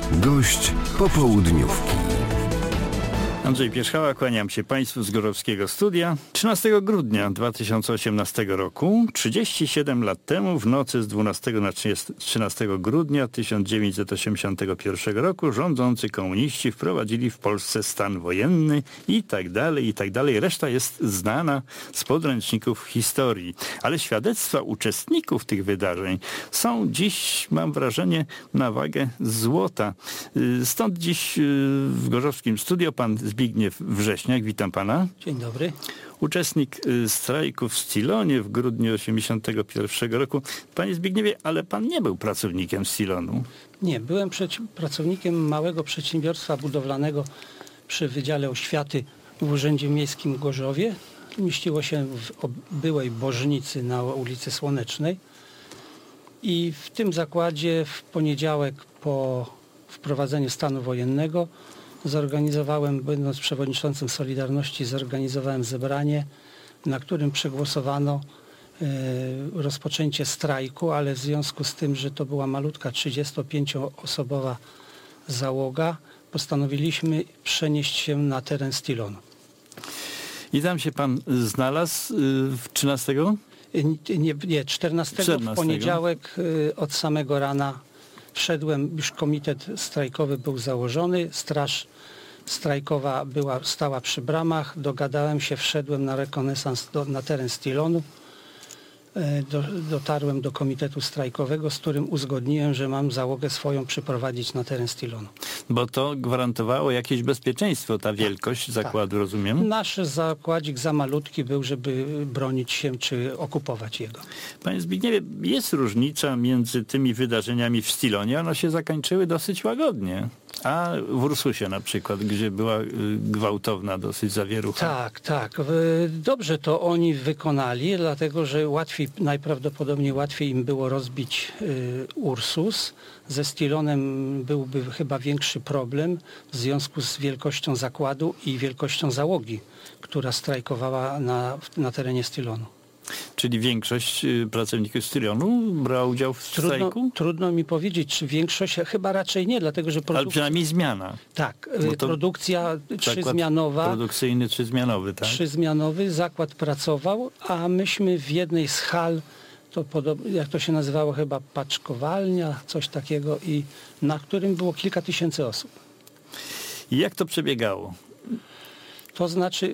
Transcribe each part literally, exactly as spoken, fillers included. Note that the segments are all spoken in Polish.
Gość popołudniówki. Andrzej Pierzchała, kłaniam się Państwu z Gorowskiego Studia. trzynastego grudnia dwa tysiące osiemnastego roku, trzydzieści siedem lat temu, w nocy z dwunastego na trzynastego grudnia tysiąc dziewięćset osiemdziesiątego pierwszego roku, rządzący komuniści wprowadzili w Polsce stan wojenny i tak dalej, i tak dalej. Reszta jest znana z podręczników historii. Ale świadectwa uczestników tych wydarzeń są dziś, mam wrażenie, na wagę złota. Stąd dziś w Gorzowskim Studio pan Zbigniew Wrześniak. Witam pana. Dzień dobry. Uczestnik strajku w Stilonie w grudniu osiemdziesiątego pierwszego roku. Panie Zbigniewie, ale pan nie był pracownikiem Stilonu. Nie, byłem przeci- pracownikiem małego przedsiębiorstwa budowlanego przy Wydziale Oświaty w Urzędzie Miejskim w Gorzowie. Mieściło się w byłej Bożnicy na ulicy Słonecznej. I w tym zakładzie w poniedziałek po wprowadzeniu stanu wojennego zorganizowałem, będąc przewodniczącym Solidarności, zorganizowałem zebranie, na którym przegłosowano y, rozpoczęcie strajku, ale w związku z tym, że to była malutka trzydziestopięcioosobowa załoga, postanowiliśmy przenieść się na teren Stilonu. I tam się pan znalazł y, w trzynastego? Nie, nie, nie czternastego, czternastego w poniedziałek y, od samego rana wszedłem, już komitet strajkowy był założony, straż strajkowa była, stała przy bramach, dogadałem się, wszedłem na rekonesans do, na teren Stilonu, do, dotarłem do komitetu strajkowego, z którym uzgodniłem, że mam załogę swoją przyprowadzić na teren Stilonu. Bo to gwarantowało jakieś bezpieczeństwo, ta wielkość tak, zakładu, tak. Rozumiem? Nasz zakładzik za malutki był, żeby bronić się czy okupować jego. Panie Zbigniewie, jest różnica między tymi wydarzeniami w Stilonie, one się zakończyły dosyć łagodnie. A w Ursusie na przykład, gdzie była gwałtowna dosyć zawierucha. Tak, tak. Dobrze to oni wykonali, dlatego że łatwiej, najprawdopodobniej łatwiej im było rozbić Ursus. Ze Stilonem byłby chyba większy problem w związku z wielkością zakładu i wielkością załogi, która strajkowała na, na terenie Stilonu. Czyli większość pracowników Stilonu brała udział w strajku? Trudno, trudno mi powiedzieć, czy większość, chyba raczej nie, dlatego że... Produkcja, ale przynajmniej zmiana. Tak, produkcja trzyzmianowa. Produkcyjny trzyzmianowy, tak? Trzyzmianowy, zakład pracował, a myśmy w jednej z hal, to podob, jak to się nazywało, chyba paczkowalnia, coś takiego, i na którym było kilka tysięcy osób. I jak to przebiegało? To znaczy,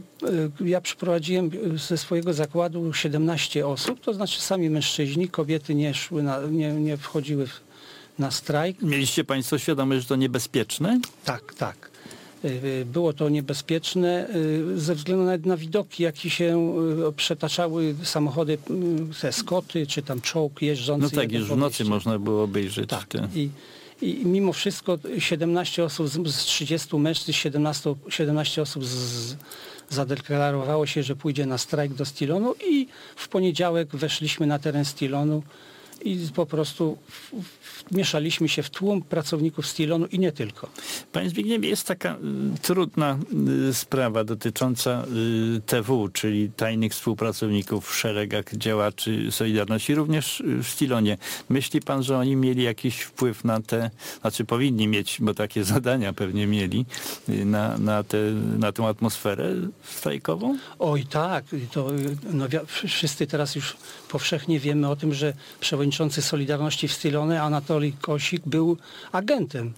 ja przyprowadziłem ze swojego zakładu siedemnaście osób, to znaczy sami mężczyźni, kobiety nie szły, na, nie, nie wchodziły na strajk. Mieliście państwo świadomość, że to niebezpieczne? Tak, tak. Było to niebezpieczne ze względu nawet na widoki, jakie się przetaczały samochody, te Skoty, czy tam czołg jeżdżący. No tak, już w nocy można było obejrzeć. Tak. I, I mimo wszystko siedemnaście osób z, z trzydziestu mężczyzn, siedemnaście, siedemnaście osób z, zadeklarowało się, że pójdzie na strajk do Stilonu, i w poniedziałek weszliśmy na teren Stilonu i po prostu w, w, mieszaliśmy się w tłum pracowników Stilonu i nie tylko. Panie Zbigniewie, jest taka y, trudna y, sprawa dotycząca y, T W, czyli tajnych współpracowników w szeregach działaczy Solidarności, również w Stilonie. Myśli pan, że oni mieli jakiś wpływ na te, znaczy powinni mieć, bo takie zadania pewnie mieli, y, na, na, te, na tę atmosferę strajkową? Oj tak, to no, wszyscy teraz już powszechnie wiemy o tym, że przewodniczący Solidarności w Stilonie, Anatolij Kosik, był agentem,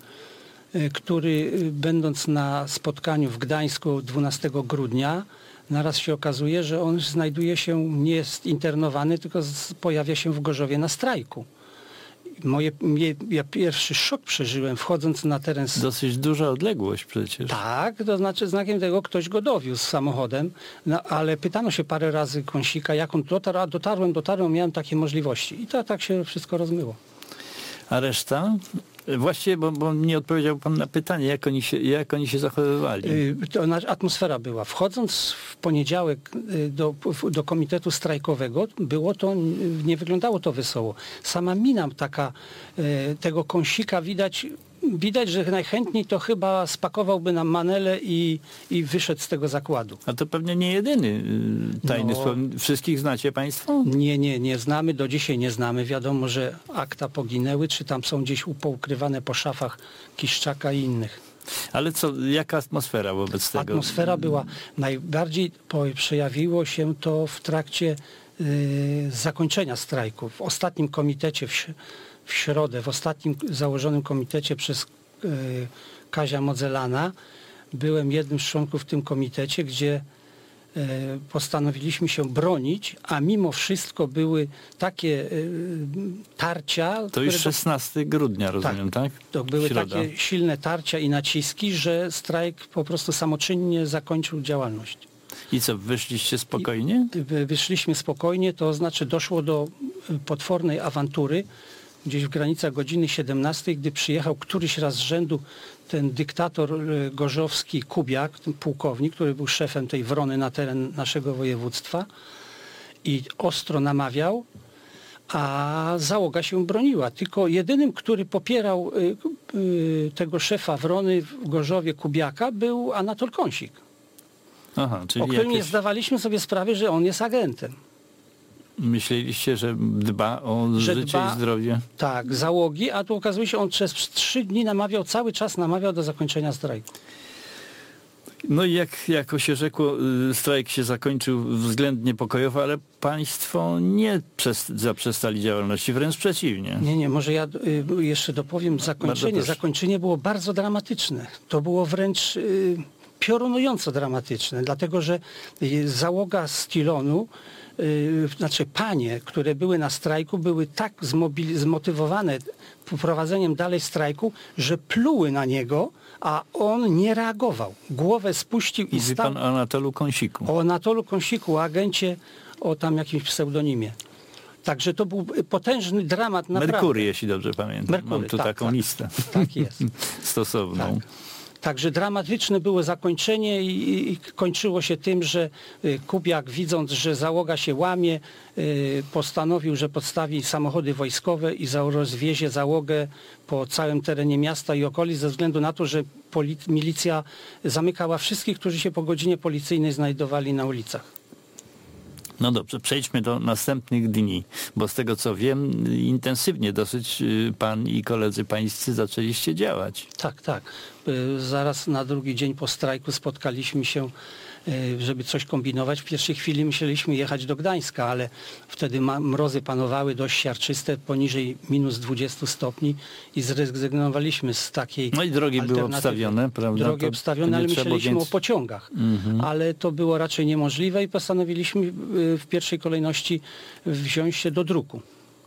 który będąc na spotkaniu w Gdańsku dwunastego grudnia, naraz się okazuje, że on znajduje się, nie jest internowany, tylko z, pojawia się w Gorzowie na strajku. Moje, mnie, ja pierwszy szok przeżyłem, wchodząc na teren... Dosyć duża odległość przecież. Tak, to znaczy znakiem tego ktoś go dowiózł samochodem, no, ale pytano się parę razy Kąsika, jak on dotarł, a dotarłem, dotarłem, miałem takie możliwości. I to tak się wszystko rozmyło. A reszta? Właściwie, bo, bo nie odpowiedział pan na pytanie, jak oni się, jak oni się zachowywali. To atmosfera była. Wchodząc w poniedziałek do, do komitetu strajkowego, było to, nie wyglądało to wesoło. Sama mina taka tego Kąsika widać, widać, że najchętniej to chyba spakowałby nam manele i, i wyszedł z tego zakładu. A to pewnie nie jedyny y, tajny No. słow. Wszystkich znacie państwo? Nie, nie, nie znamy, do dzisiaj nie znamy. Wiadomo, że akta poginęły, czy tam są gdzieś poukrywane po szafach Kiszczaka i innych. Ale co, jaka atmosfera wobec tego? Atmosfera była, najbardziej po- przejawiło się to w trakcie y, zakończenia strajku. W ostatnim komitecie w, ś- w środę, w ostatnim założonym komitecie przez y, Kazia Modzelana byłem jednym z członków w tym komitecie, gdzie y, postanowiliśmy się bronić, a mimo wszystko były takie y, tarcia, To już które do- szesnastego grudnia, rozumiem, tak? to były Środa. takie silne tarcia i naciski, że strajk po prostu samoczynnie zakończył działalność. I co, wyszliście spokojnie? Wy- Wyszliśmy spokojnie, to znaczy doszło do y, potwornej awantury gdzieś w granicach godziny siedemnastej, gdy przyjechał któryś raz z rzędu ten dyktator y, gorzowski Kubiak, ten pułkownik, który był szefem tej wrony na teren naszego województwa i ostro namawiał, a załoga się broniła. Tylko jedynym, który popierał y, y, tego szefa wrony w Gorzowie Kubiaka, był Anatol Kąsik, Aha, czyli o którym nie jakieś... zdawaliśmy sobie sprawy, że on jest agentem. Myśleliście, że dba o Że życie dba- i zdrowie? Tak, załogi, a tu okazuje się, on przez trzy dni namawiał, cały czas namawiał do zakończenia strajku. No i jak jako się rzekło, y, strajk się zakończył względnie pokojowo, ale państwo nie przez, zaprzestali działalności, wręcz przeciwnie. Nie, nie, może ja y, jeszcze dopowiem zakończenie. proszę. Zakończenie było bardzo dramatyczne. To było wręcz y, piorunująco dramatyczne, dlatego że y, załoga Stilonu, y, znaczy panie, które były na strajku, były tak zmobili- zmotywowane prowadzeniem dalej strajku, że pluły na niego, a on nie reagował. Głowę spuścił i Mówi stał... pan o Anatolu Kąsiku. O Anatolu Kąsiku, o agencie, o tam jakimś pseudonimie. Także to był potężny dramat naprawdę. Merkury, jeśli dobrze pamiętam. Merkury, Mam tu tak, taką tak. listę Tak jest. stosowną. Tak. Także dramatyczne było zakończenie i, i kończyło się tym, że y, Kubiak, widząc, że załoga się łamie, y, postanowił, że podstawi samochody wojskowe i za, rozwiezie załogę po całym terenie miasta i okolic ze względu na to, że poli- milicja zamykała wszystkich, którzy się po godzinie policyjnej znajdowali na ulicach. No dobrze, przejdźmy do następnych dni, bo z tego co wiem, intensywnie dosyć y, pan i koledzy pańscy zaczęliście działać. Tak, tak. Y, Zaraz na drugi dzień po strajku spotkaliśmy się, y, żeby coś kombinować. W pierwszej chwili myśleliśmy jechać do Gdańska, ale wtedy ma- mrozy panowały dość siarczyste, poniżej minus dwudziestu stopni i zrezygnowaliśmy z takiej No i drogi były alternatywy. obstawione, prawda? Drogi To- obstawione, to nie ale trzeba, myśleliśmy więc- o pociągach. Ale to było raczej niemożliwe i postanowiliśmy y, w pierwszej kolejności wziąć się do druku.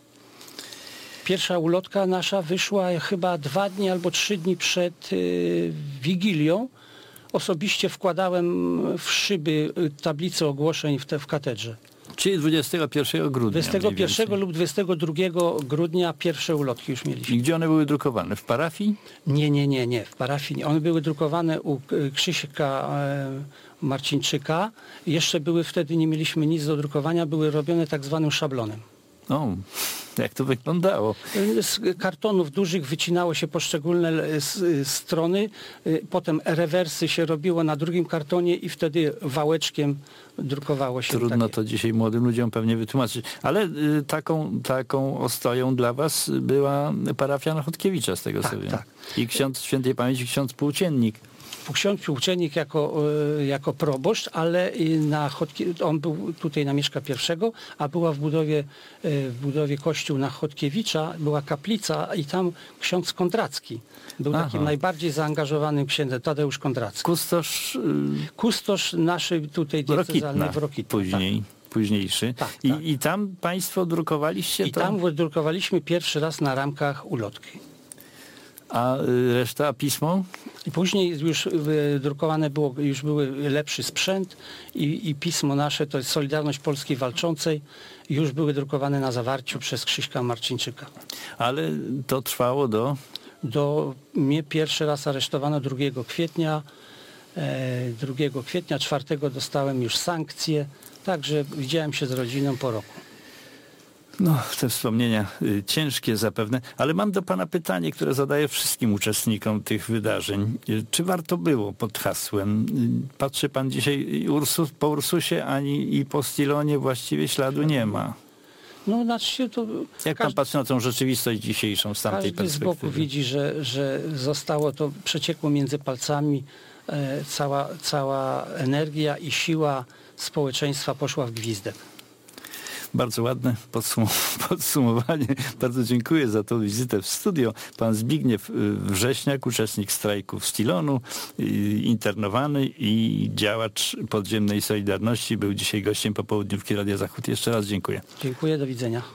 Pierwsza ulotka nasza wyszła chyba dwa dni albo trzy dni przed y, Wigilią. Osobiście wkładałem w szyby y, tablicę ogłoszeń w, te, w katedrze. Czyli dwudziestego pierwszego grudnia. dwudziestego mniej pierwszego więcej. lub dwudziestego drugiego grudnia pierwsze ulotki już mieliśmy. I gdzie one były drukowane? W parafii? Nie, nie, nie, nie, w parafii nie. One były drukowane u y, Krzyśka e, Marcińczyka. Jeszcze były wtedy, nie mieliśmy nic do drukowania, były robione tak zwanym szablonem. O, jak to wyglądało? Z kartonów dużych wycinało się poszczególne e, s- e, strony, e, potem rewersy się robiło na drugim kartonie i wtedy wałeczkiem drukowało się. Trudno takie. to dzisiaj młodym ludziom pewnie wytłumaczyć. Ale y, taką, taką ostoją dla was była parafia Chodkiewicza, z tego Tak, co wiem. tak. I ksiądz świętej pamięci, ksiądz Płóciennik. Ksiądz Płóciennik jako, e, jako proboszcz, ale i na Chodkie, on był tutaj na Mieszka I, a była w budowie, e, w budowie kościół na Chodkiewicza, była kaplica i tam ksiądz Kondracki. Był Aha. takim najbardziej zaangażowanym księdzem, Tadeusz Kondracki. Kustosz y, Kustosz naszej tutaj diecezjalnej Rokitna w Rokitna. później. Późniejszy. Tak, I, tak. I tam państwo drukowaliście I to? tam wydrukowaliśmy pierwszy raz na ramkach ulotki. A y, reszta, a pismo? I później już wydrukowane było, już były lepszy sprzęt i, i pismo nasze, to jest Solidarność Polskiej Walczącej, już były drukowane na zawarciu przez Krzyśka Marcińczyka. Ale to trwało do... Do mnie pierwszy raz aresztowano drugiego kwietnia, e, drugiego kwietnia, czwartego dostałem już sankcje, także widziałem się z rodziną po roku. No, te wspomnienia y, ciężkie zapewne, ale mam do pana pytanie, które zadaję wszystkim uczestnikom tych wydarzeń. Y, Czy warto było pod hasłem? Y, Patrzy pan dzisiaj Ursus, po Ursusie ani i po Stilonie właściwie śladu nie ma. No, znaczy się to... Jak pan patrzy na tą rzeczywistość dzisiejszą z tamtej Każdy z perspektywy? boku widzi, że, że zostało to, przeciekło między palcami, e, cała, cała energia i siła społeczeństwa poszła w gwizdek. Bardzo ładne podsum- podsumowanie. Bardzo dziękuję za tą wizytę w studio. Pan Zbigniew y, Wrześniak, uczestnik strajku w Stilonu, y, internowany i działacz podziemnej Solidarności, był dzisiaj gościem popołudniówki Radia Zachód. Jeszcze raz dziękuję. Dziękuję, do widzenia.